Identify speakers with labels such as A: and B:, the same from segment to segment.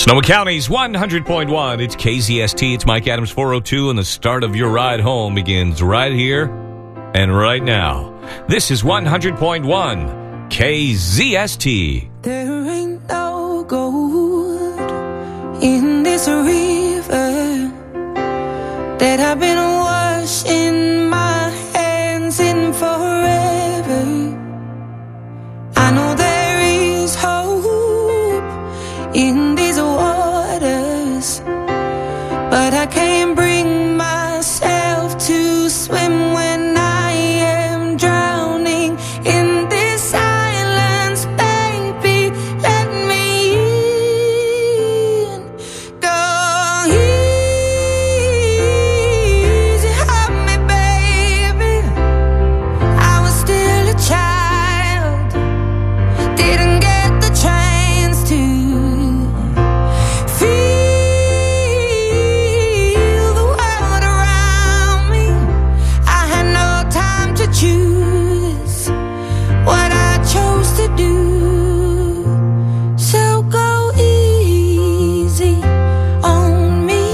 A: Sonoma County's 100.1. It's KZST. It's Mike Adams 402, and the start of your ride home begins right here and right now. This is 100.1 KZST.
B: There ain't no gold in this river that I've been washing my hands in forever. I know there is hope in these waters, but I can't bring myself to swim when I am drowning in this silence. Baby, let me in. Go easy on me, baby. I was still a child, didn't get the chance to feel the world around me. I had no time to choose what I chose to do. So go easy on me.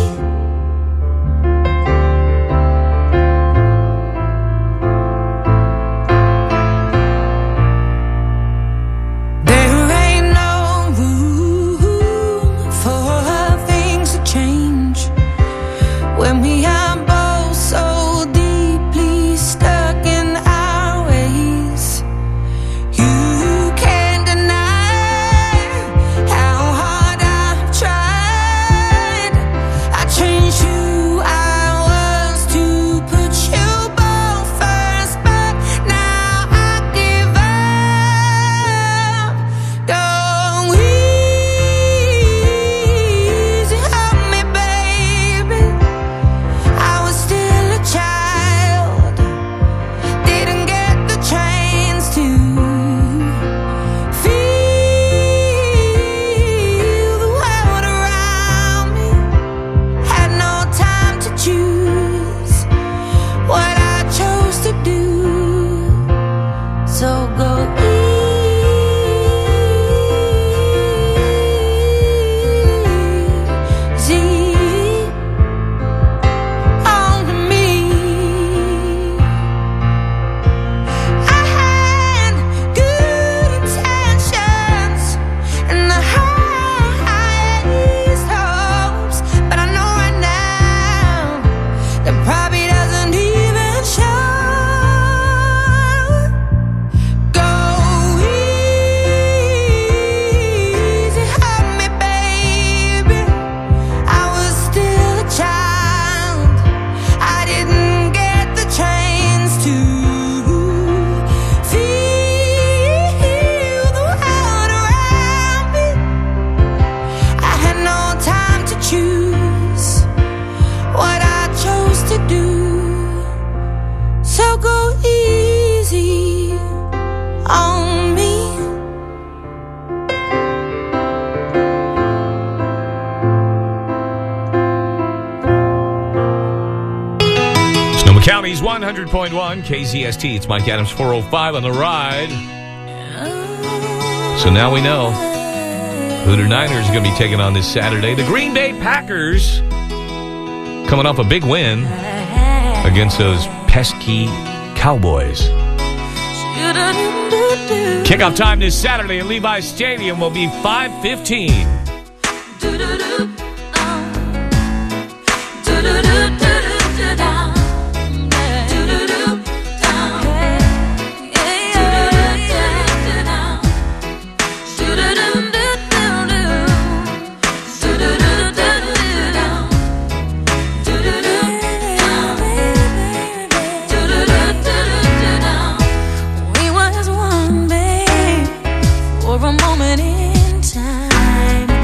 B: There ain't no room for things to change when we are both so deeply stuck in our ways. You can't deny how hard I've tried. I changed who I was to put you both first, but now I give up. Go easy on me, baby. I was still a child, didn't get the chance to feel the world around me. Had no time to choose what I chose to do. So go easy on me. I had good intentions and the highest hopes, but I know right now that probably doesn't even show. Go easy on me, baby. I was still a child, I didn't get the chance to feel the world around me. I had no time to choose what I chose to do. So go easy on me.
A: Sonoma County's 100.1 KZST. It's Mike Adams 405 on the ride. So now we know who the Niners are going to be taking on this Saturday. The Green Bay Packers coming off a big win against those pesky Cowboys. Kickoff time this Saturday at Levi's Stadium will be 5:15.
B: We was one, babe, for a moment in time.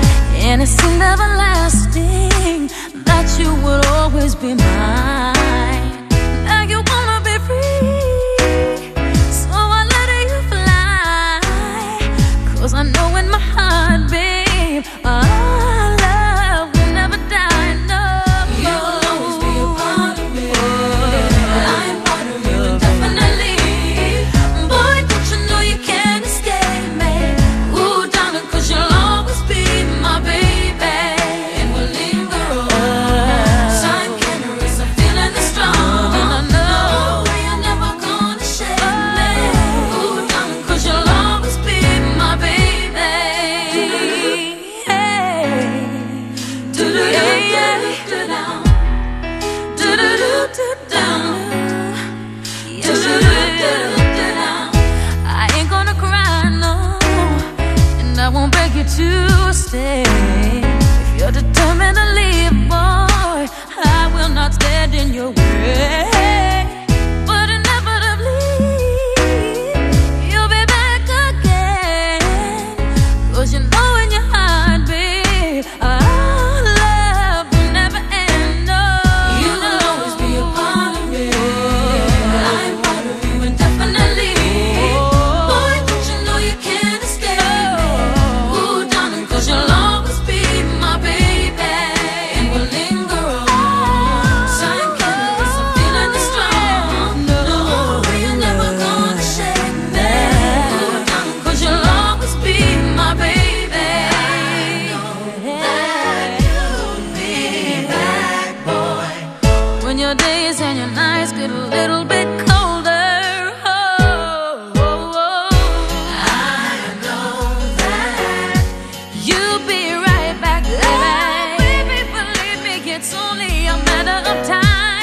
B: your nights get a little bit colder. Oh, oh, oh. I know that you'll be right back, baby. Believe me, it's only a matter of time.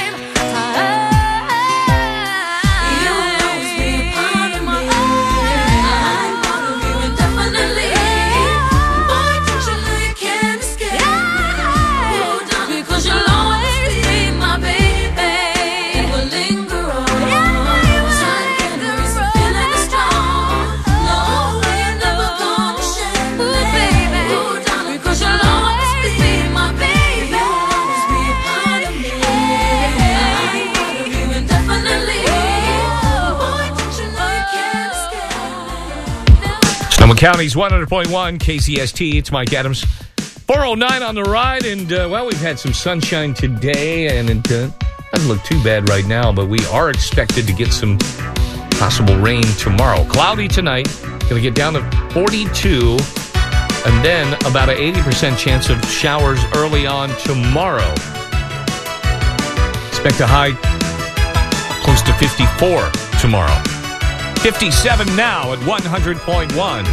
B: You'll always be a part of me. I'm part of you indefinitely. Boy, don't you know you can't escape? Hold on, because you'll always be my baby. It will linger on. Sun memories of feeling strong. No way you're never gonna share me. Baby, hold on, because you'll always be my baby. You'll always be a part of me. I'm part of you indefinitely. Boy, don't you know you can't escape?
A: Sonoma County's 100.1 KZST. It's Mike Adams. 409 on the ride, and well, we've had some sunshine today, and it doesn't look too bad right now, but we are expected to get some possible rain tomorrow. Cloudy tonight, going to get down to 42, and then about an 80% chance of showers early on tomorrow. Expect a high close to 54 tomorrow. 57 now at 100.1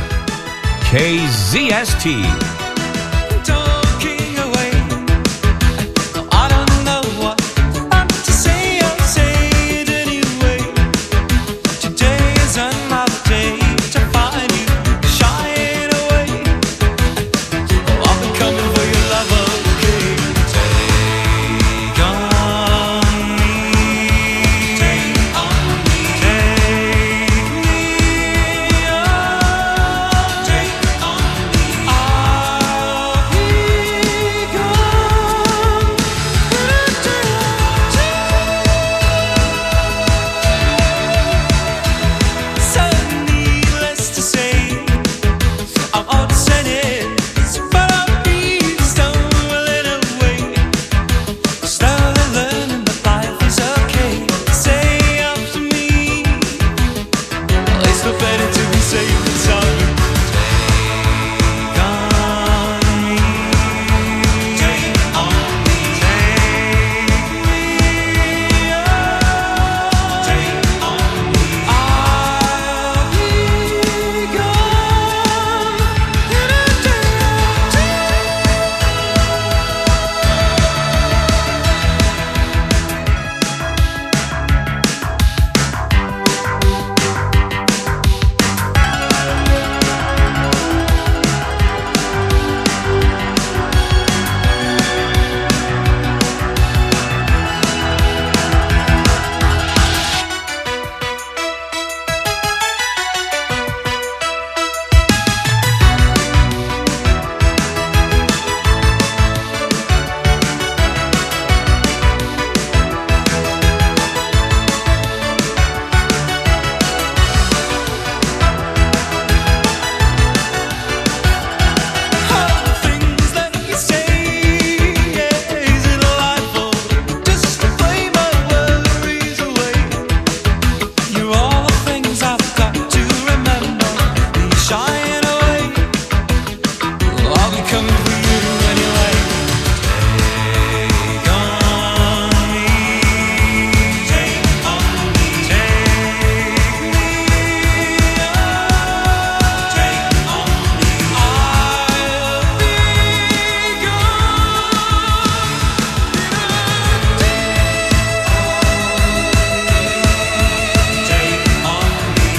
A: KZST.
C: Talking away. I don't know what to say. I'll say it anyway. Today is another day to find you shying away. Oh, I've been coming for your love, okay? Take on me. Take on me. Take me on. Take on me. I'll be gone. So needless to say, I'm all saying, but I'll be stumbling away. Slowly learning that life is okay. Say after me, it's no better to be safe than sorry. Take on me. Take on me. Take me on. Take on me. I'll be gone in a day or two. All the things that you say, yeah, is it delightful? Just to play my worries away. You're all the things I've got to remember. You're shying away. I'll be coming for you anyway. Take on me. Take on me. Take me on. Take on me. I'll be gone. Take on me.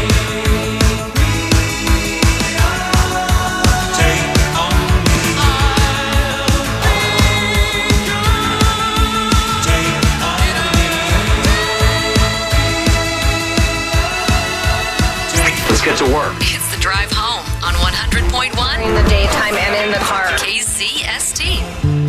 C: Take on me. Take on me.
D: Let's get to work.
E: It's the drive home on 100.1
F: in the daytime and in the car.
E: KZST.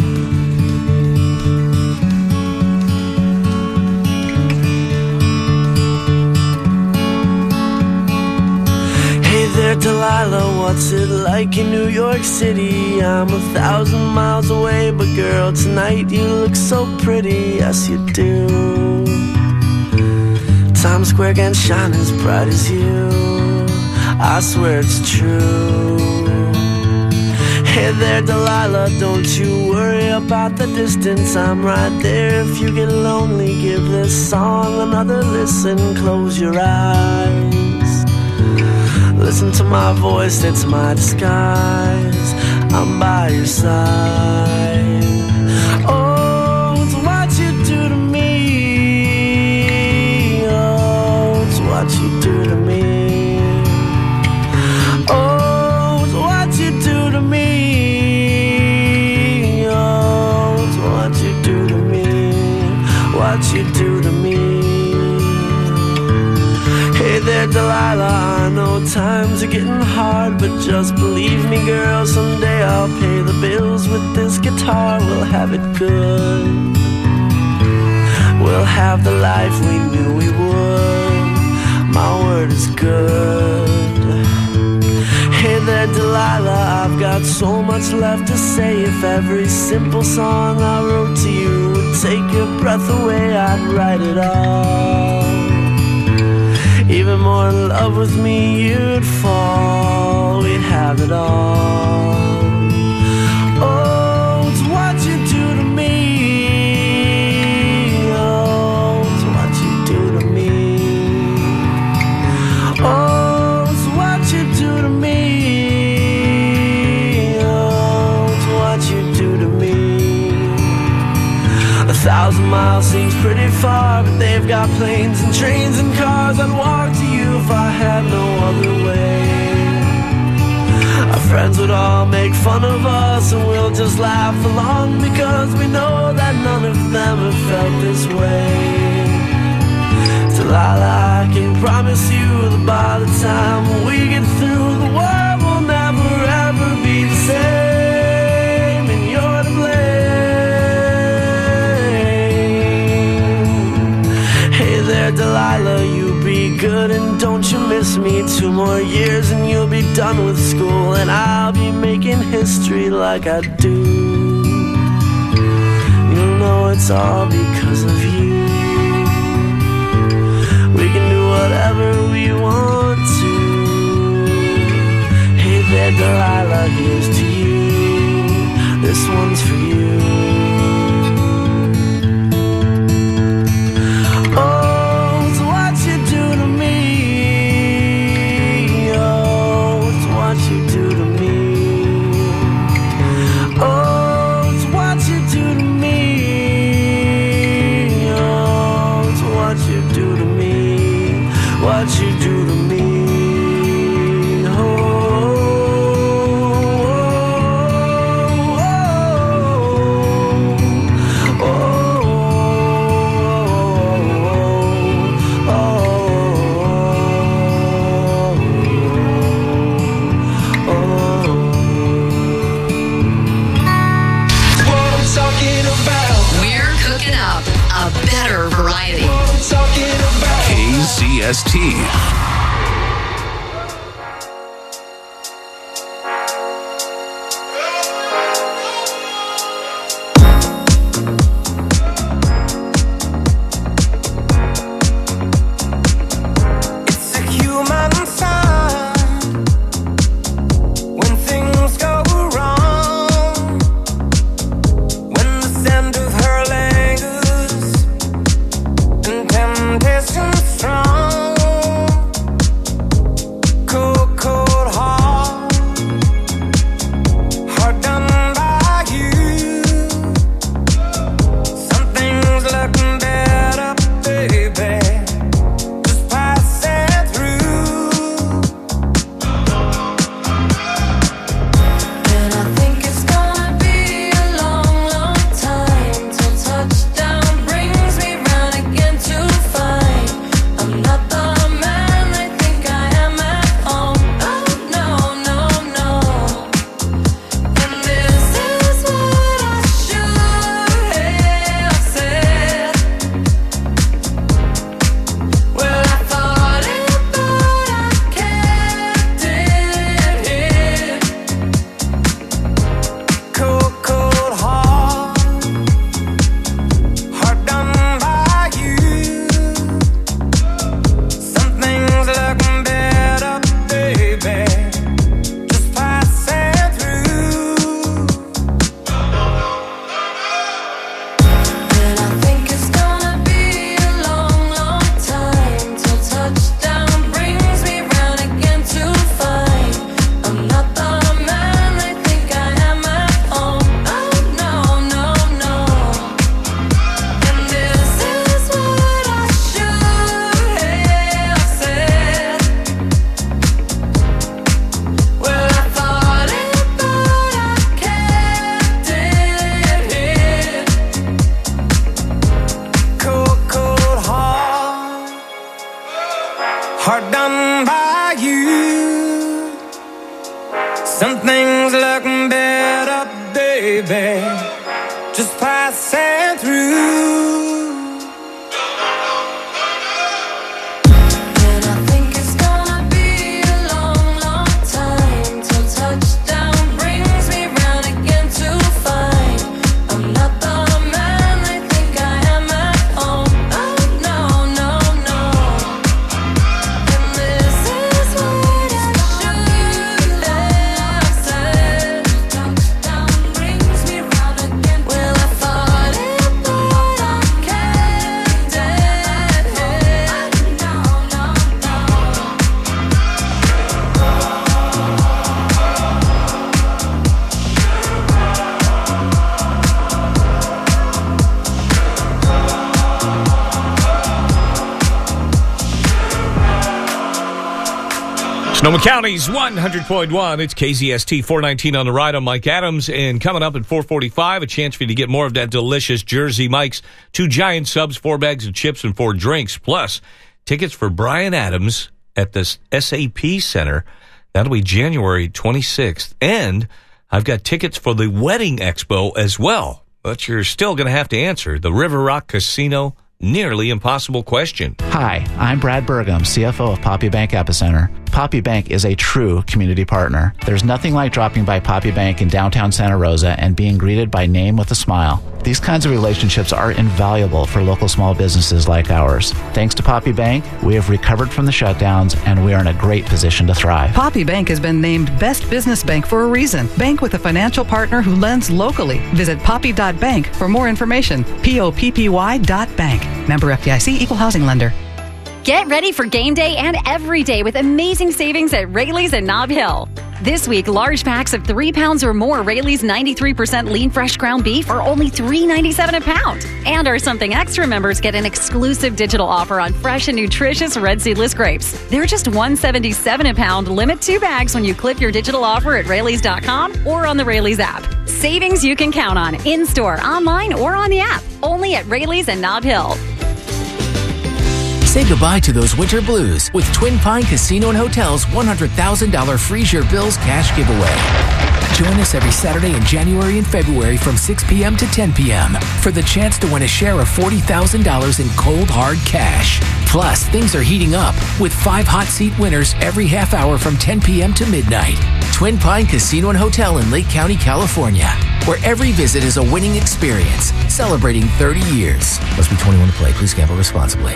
C: Hey there, Delilah, what's it like in New York City? I'm 1,000 miles away, but girl, tonight you look so pretty, yes you do. Times Square can shine as bright as you, I swear it's true.
D: Hey there, Delilah, don't you worry about the distance. I'm right there if you get lonely. Give this song another listen. Close your eyes. Listen to my voice, it's my disguise. I'm by your side. Oh, it's what you do to me. Oh, it's what you do to me. Oh, it's what you do to me. Oh, it's what you do to me. What you do to me. Hey there, Delilah, I know times are getting hard, but just believe me, girl, someday I'll pay the bills with this guitar. We'll have it good. We'll have the life we knew we would. My word is good. Hey there, Delilah, I've got so much left to say. If every simple song I wrote to you would take your breath away, I'd write it all. Even more in love with me, you'd fall. We'd have it all. Oh, it's what you do to me. Oh, it's what you do to me. Oh, it's what you do to me. Oh, it's what you do to me. 1,000 miles seems pretty far, but they've got planes and trains and cars. I'd walk to you if I had no other way. Our friends would all make fun of us, and we'll just laugh along, because we know that none of them have felt this way. Delilah, I can promise you that by the time we get through, the world will never ever be the same, and you're to blame. Hey there, Delilah, you be good and don't you miss me. 2 more years and you'll be done with school, and I'll be making history like I do. You'll know it's all because of you. We can do whatever we want to. Hey there, Delilah, here's to you. This one's for you. Oh, it's what you do to me. Oh, it's what you do to me. Oh, it's what you do to me. Oh, it's what you do to me. What you do to me. Oh, oh, oh, oh, oh, oh.
C: What I'm talking about.
E: We're cooking up a better variety.
C: What I'm talking about.
F: KZST.
C: It's a human sign when things go wrong, when the scent of her lingers and temptation strong.
F: hard done by you. Some things look better, baby, just passing through.
B: And I think it's gonna be a long, long time till touchdown brings me round again to find I'm not the man they think I am at home. Oh no, no, no. And this is what I should have said. Touchdown brings me round again. Well, I thought it, but I can't dead head. No, no, no.
A: Sonoma County's 100.1. It's KZST 419 on the ride. I'm Mike Adams, and coming up at 4:45, a chance for you to get more of that delicious Jersey Mike's, 2 giant subs, 4 bags of chips, and 4 drinks, plus tickets for Bryan Adams at the SAP Center. That'll be January 26th, and I've got tickets for the Wedding Expo as well, but you're still going to have to answer the River Rock Casino nearly impossible question.
G: Hi, I'm Brad Burgum, CFO of Poppy Bank Epicenter. Poppy Bank is a true community partner. There's nothing like dropping by Poppy Bank in downtown Santa Rosa and being greeted by name with a smile. These kinds of relationships are invaluable for local small businesses like ours. Thanks to Poppy Bank, we have recovered from the shutdowns and we are in a great position to thrive.
H: Poppy Bank has been named Best Business Bank for a reason. Bank with a financial partner who lends locally. Visit poppy.bank for more information. POPPY.bank. Member FDIC, Equal Housing Lender.
I: Get ready for game day and every day with amazing savings at Rayleigh's and Nob Hill. This week, large packs of 3 pounds or more Rayleigh's 93% lean fresh ground beef are only $3.97 a pound. And our Something Extra members get an exclusive digital offer on fresh and nutritious red seedless grapes. They're just $1.77 a pound. Limit 2 bags when you clip your digital offer at Rayleigh's.com or on the Rayleigh's app. Savings you can count on in-store, online, or on the app. Only at Rayleigh's and Nob Hill.
J: Say goodbye to those winter blues with Twin Pine Casino and Hotel's $100,000 Freeze Your Bills cash giveaway. Join us every Saturday in January and February from 6 p.m. to 10 p.m. for the chance to win a share of $40,000 in cold, hard cash. Plus, things are heating up with 5 hot seat winners every half hour from 10 p.m. to midnight. Twin Pine Casino and Hotel in Lake County, California, where every visit is a winning experience, celebrating 30 years. Must be 21 to play. Please gamble responsibly.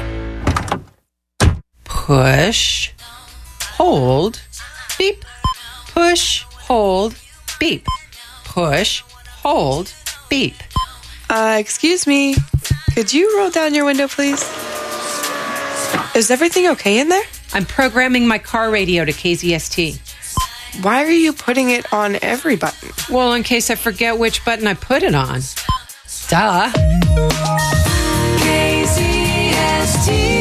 K: Push, hold, beep. Push, hold, beep. Push, hold, beep.
L: Excuse me. Could you roll down your window, please? Is everything okay in there?
K: I'm programming my car radio to KZST.
L: Why are you putting it on every button?
K: Well, in case I forget which button I put it on. Duh.
B: KZST.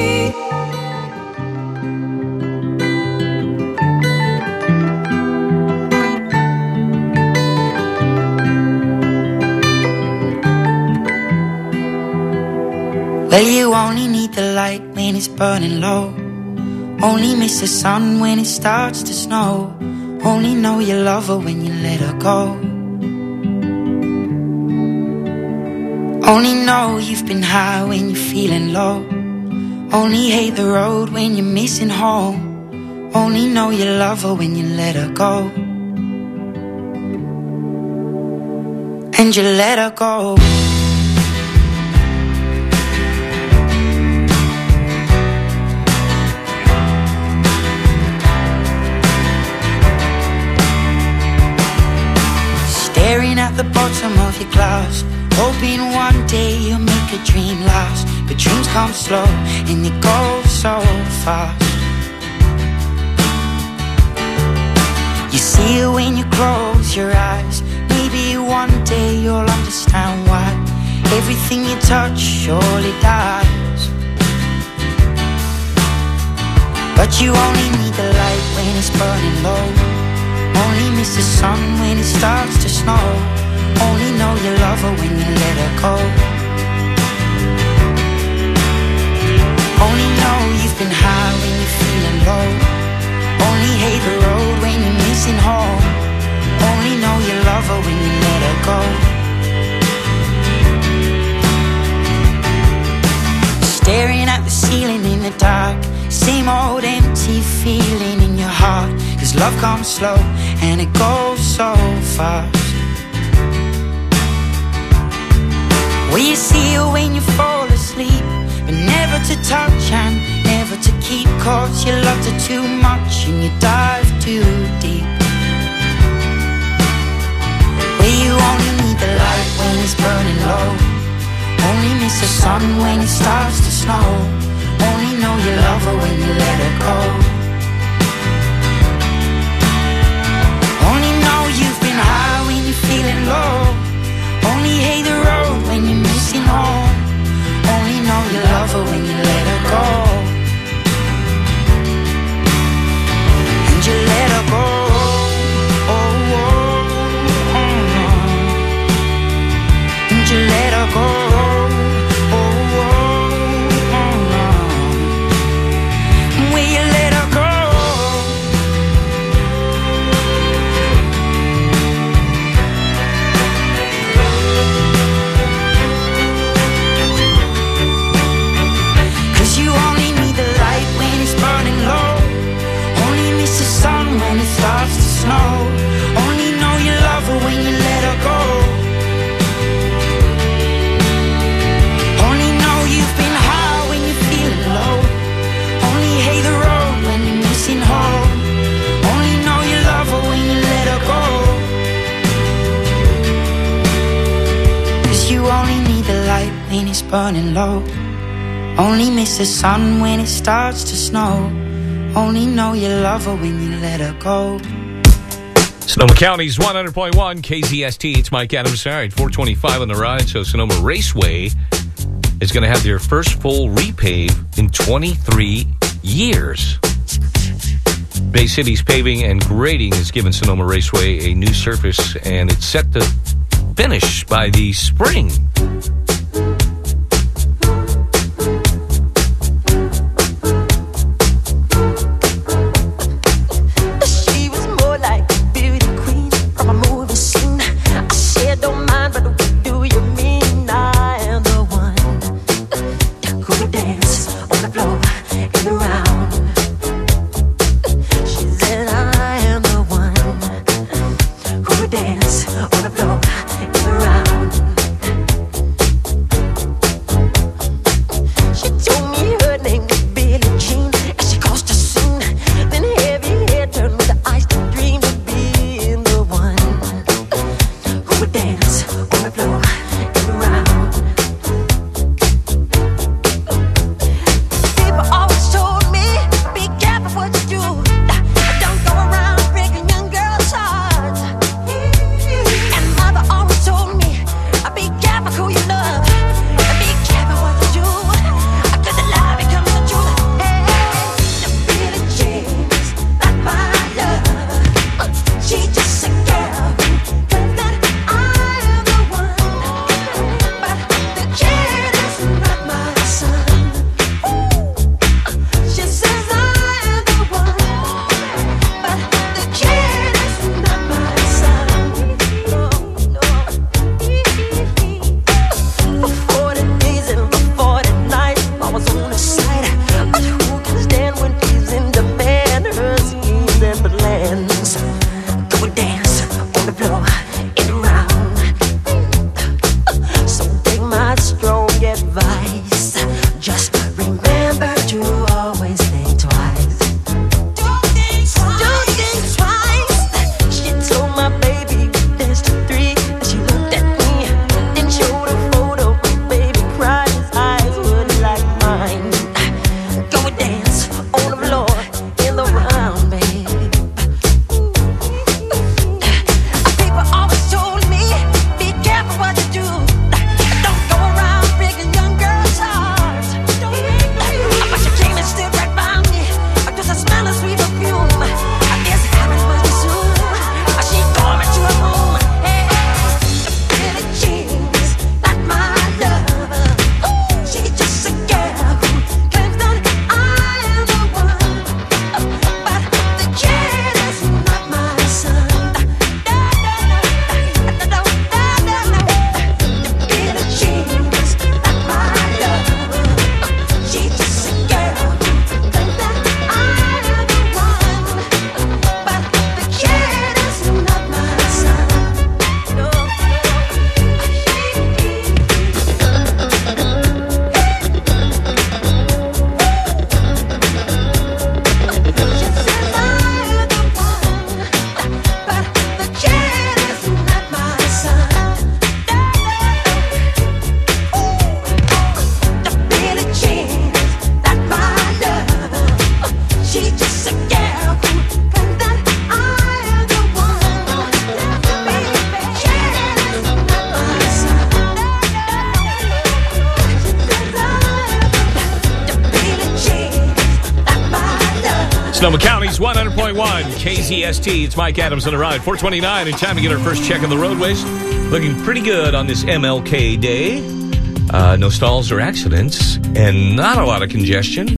M: Well, you only need the light when it's burning low. Only miss the sun when it starts to snow. Only know you love her when you let her go. Only know you've been high when you're feeling low. Only hate the road when you're missing home. Only know you love her when you let her go. And you let her go. Staring at the bottom of your glass, hoping one day you'll make a dream last. But dreams come slow and they go so fast. You see it when you close your eyes. Maybe one day you'll understand why everything you touch surely dies. But you only need the light when it's burning low. Only miss the sun when it starts to snow. Only know you love her when you let her go. Only know you've been high when you're the dark. Same old empty feeling in your heart. 'Cause love comes slow and it goes so fast. Will you see her when you fall asleep? But never to touch and never to keep. 'Cause you loved her too much and you dive too deep. Where you only need the light when it's burning low. Only miss the sun when it starts to snow. Only know you love her when you let her go. Only know you've been high when you're feeling low. Only hate the road when you're missing home. Only know you love her when you let her go. And you let her go. Oh, oh, oh, oh. And you let her go. Only know you love her when you let her go. Only know you've been high when you're feeling low. Only hate the road when you're missing home. Only know you love her when you let her go. 'Cause you only need the light when it's burning low. Only miss the sun when it starts to snow. Only know you love her when you let her go.
A: Sonoma County's 100.1 KZST. It's Mike Adams. All right, 425 on the ride. So Sonoma Raceway is going to have their first full repave in 23 years. Bay City's paving and grading has given Sonoma Raceway a new surface, and it's set to finish by the spring. Sonoma County's 100.1 KZST. It's Mike Adams on the ride. 4:29 and time to get our first check on the roadways. Looking pretty good on this MLK Day. No stalls or accidents and not a lot of congestion.